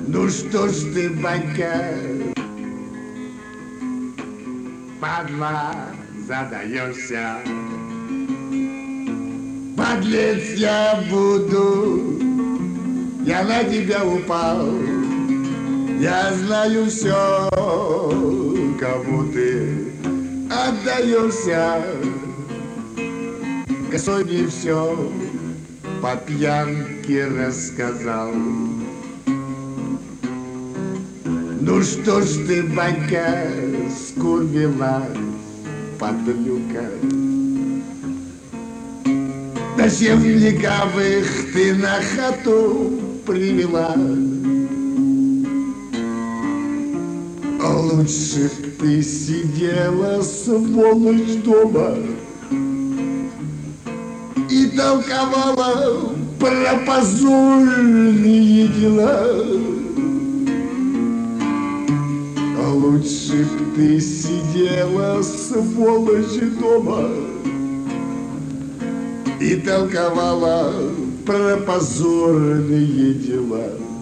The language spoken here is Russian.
Ну что ж ты, Банька, падла, задаешься? Подлец я буду, я на тебя упал. Я знаю все, кому ты отдаешься. Косой мне все по пьянке рассказал. Ну что ж ты, Банька, скурвилась, подлюка? Зачем легавых ты на хату привела? Лучше б ты сидела, сволочь, дома и толковала про позорные дела. Лучше б ты сидела, сволочь, дома и толковала про позорные дела.